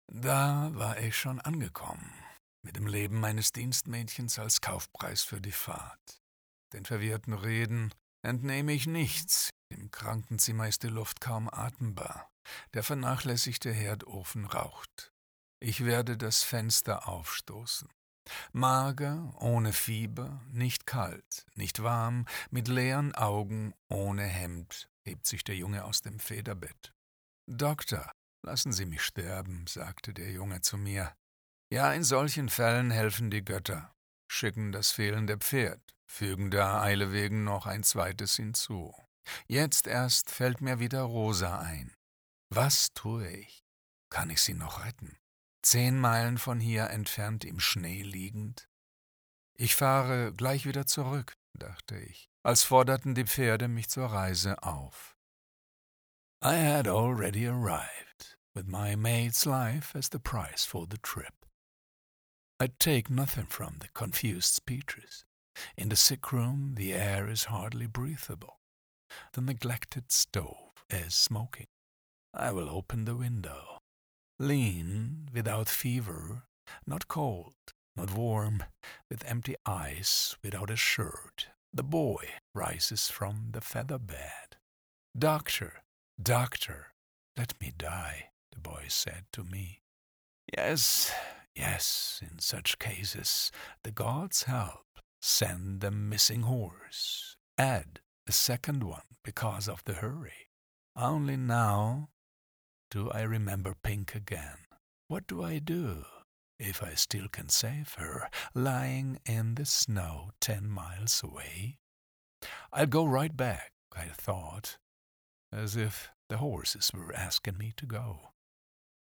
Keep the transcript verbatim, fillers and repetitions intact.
Da war ich schon angekommen, mit dem Leben meines Dienstmädchens als Kaufpreis für die Fahrt. Den verwirrten Reden entnehme ich nichts. Im Krankenzimmer ist die Luft kaum atembar. Der vernachlässigte Herdofen raucht. Ich werde das Fenster aufstoßen. Mager, ohne Fieber, nicht kalt, nicht warm, mit leeren Augen, ohne Hemd, hebt sich der Junge aus dem Federbett. »Doktor, lassen Sie mich sterben«, sagte der Junge zu mir. »Ja, in solchen Fällen helfen die Götter, schicken das fehlende Pferd, fügen der Eile wegen noch ein zweites hinzu. Jetzt erst fällt mir wieder Rosa ein. Was tue ich? Kann ich sie noch retten? Zehn Meilen von hier entfernt im Schnee liegend? Ich fahre gleich wieder zurück«, dachte ich, als forderten die Pferde mich zur Reise auf. I had already arrived, with my mate's life as the price for the trip. I'd take nothing from the confused speeches. In the sick room the air is hardly breathable. The neglected stove is smoking. I will open the window. Lean, without fever, not cold, not warm, with empty eyes, without a shirt, the boy rises from the feather bed. »Doctor, doctor, let me die«, the boy said to me. Yes, yes, in such cases the gods help. Send the missing horse. Add a second one because of the hurry. Only now do I remember Pink again. What do I do, if I still can save her, lying in the snow ten miles away? I'll go right back, I thought, as if the horses were asking me to go.